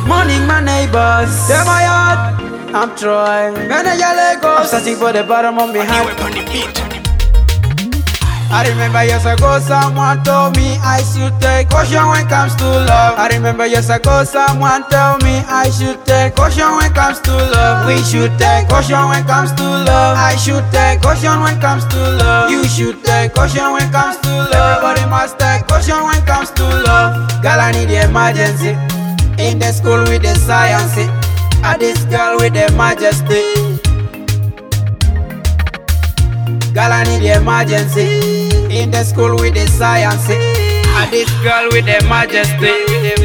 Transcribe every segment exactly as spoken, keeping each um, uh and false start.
Morning, my neighbors. Them my heart. I'm trying. When I yell Lagos, I'm searching for the bottom of my heart. I remember years ago someone told me I should take caution when it comes to love. I remember years ago someone told me I should take caution when it comes to love. We should take caution when it comes to love. I should take caution when it comes to love. You should take caution when it comes to love. Everybody must take caution when it comes to love. Girl, I need the emergency. In the school with the science. I this girl with the majesty. Girl, I need the emergency. In the school with the science. I this girl with the majesty.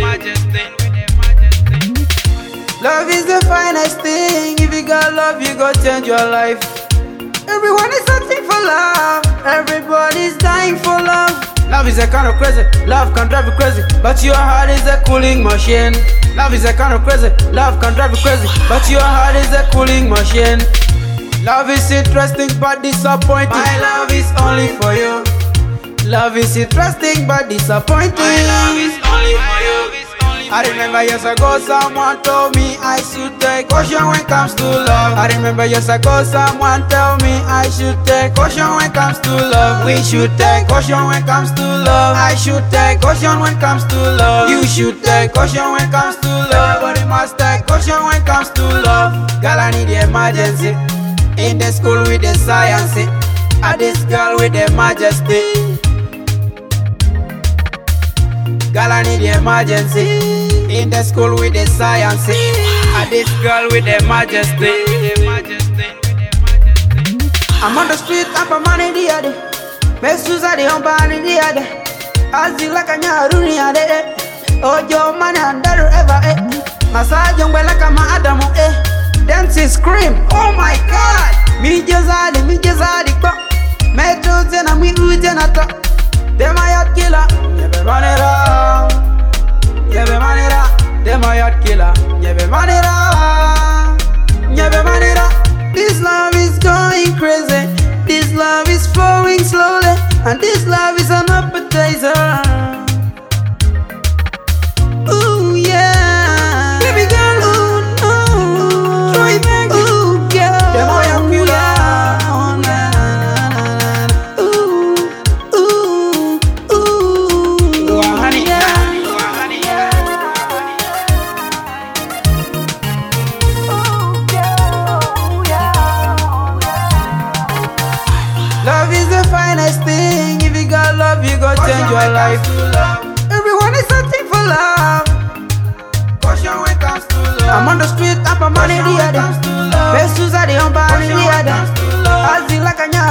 Love is the finest thing. If you got love, you go change your life. Everyone is searching for love. Everybody's dying for love. Love is a kind of crazy. Love can drive you crazy, but your heart is a cooling machine. Love is a kind of crazy. Love can drive you crazy, but your heart is a cooling machine. Love is interesting but disappointing. My love is only for you. Love is interesting but disappointing. My love is only for you. I remember years ago someone told me I should take caution when it comes to love. I remember years ago someone told me I should take caution when it comes to love. We should take caution when it comes to love. I should take caution when it comes to love. You should take caution when it comes to love. Everybody must take caution when it comes to love. Girl, I need the emergency. In the school with the science. I this girl with the majesty. Girl, I need the emergency. In the school with the science. I this girl with the majesty. I'm on the street, I'm a man in the other. Messus are the humble in the other. As you like a nyaruni ade. Oh, your man and that ever eh. Massage young like a ma Adamu eh. Dancing scream, oh my god. Mi jazadi, mi jazadi kwa. Metro tena, mi ujena ta. Them a yacht killer, nyebe manera. Nyebe manera, them a yacht killer, nyebe manera. Nyebe manera. This love is going crazy. This love is flowing slowly. And this love is an appetizer. Ooh yeah. Baby girl, ooh no. Try back, ooh girl. Them a yacht killer. Love is the finest thing. If you got love, you go change your life. Everyone is searching for love. I'm on the street, I'm a man in the other. Messus are the humble in the other. As you like a